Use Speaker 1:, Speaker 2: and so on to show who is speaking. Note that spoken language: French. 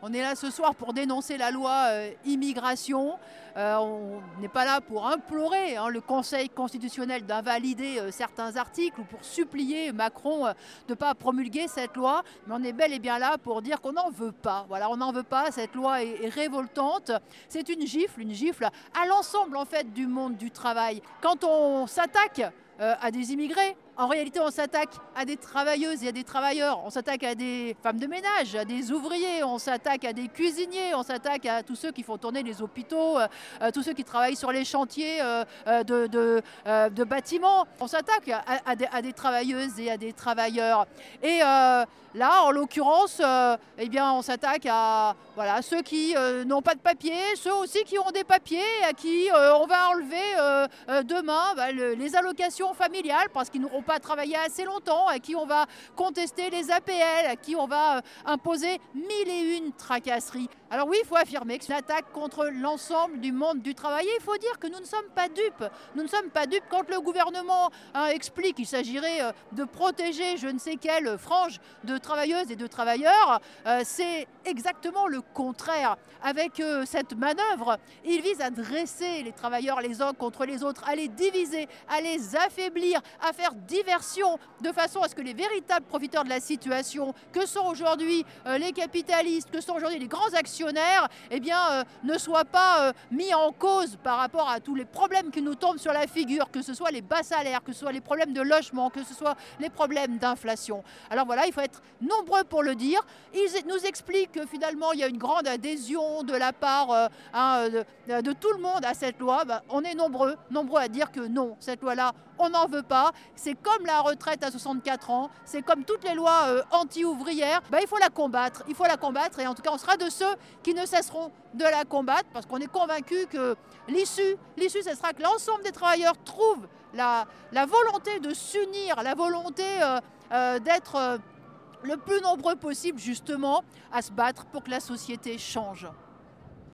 Speaker 1: On est là ce soir pour dénoncer la loi immigration. On n'est pas là pour implorer le Conseil constitutionnel d'invalider certains articles ou pour supplier Macron de ne pas promulguer cette loi, mais on est bel et bien là pour dire qu'on n'en veut pas. Voilà, on n'en veut pas, cette loi est révoltante. C'est une gifle à l'ensemble en fait du monde du travail. Quand on s'attaque à des immigrés, en réalité, on s'attaque à des travailleuses et à des travailleurs, on s'attaque à des femmes de ménage, à des ouvriers, on s'attaque à des cuisiniers, on s'attaque à tous ceux qui font tourner les hôpitaux, tous ceux qui travaillent sur les chantiers de bâtiments. On s'attaque à des travailleuses et à des travailleurs. Et là, en l'occurrence, eh bien, on s'attaque à ceux qui n'ont pas de papiers, ceux aussi qui ont des papiers, à qui on va enlever demain les allocations familiales parce qu'ils n'auront pas travaillé assez longtemps, à qui on va contester les APL, à qui on va imposer 1001 tracasseries. Alors oui, il faut affirmer que c'est une attaque contre l'ensemble du monde du travail. Et il faut dire que nous ne sommes pas dupes. Nous ne sommes pas dupes quand le gouvernement explique qu'il s'agirait de protéger je ne sais quelle frange de travailleuses et de travailleurs. C'est exactement le contraire. Avec cette manœuvre, il vise à dresser les travailleurs les uns contre les autres, à les diviser, à les affaiblir, à faire diversion de façon à ce que les véritables profiteurs de la situation, que sont aujourd'hui les capitalistes, que sont aujourd'hui les grands actionnaires, eh bien, ne soient pas mis en cause par rapport à tous les problèmes qui nous tombent sur la figure, que ce soit les bas salaires, que ce soit les problèmes de logement, que ce soit les problèmes d'inflation. Alors voilà, il faut être nombreux pour le dire. Ils nous expliquent que finalement, il y a une grande adhésion de la part de tout le monde à cette loi. On est nombreux à dire que non, cette loi-là, on n'en veut pas. C'est comme la retraite à 64 ans, c'est comme toutes les lois anti-ouvrières. Il faut la combattre, et en tout cas, on sera de ceux qui ne cesseront de la combattre parce qu'on est convaincus que l'issue, ce sera que l'ensemble des travailleurs trouvent la volonté de s'unir, la volonté d'être le plus nombreux possible justement à se battre pour que la société change.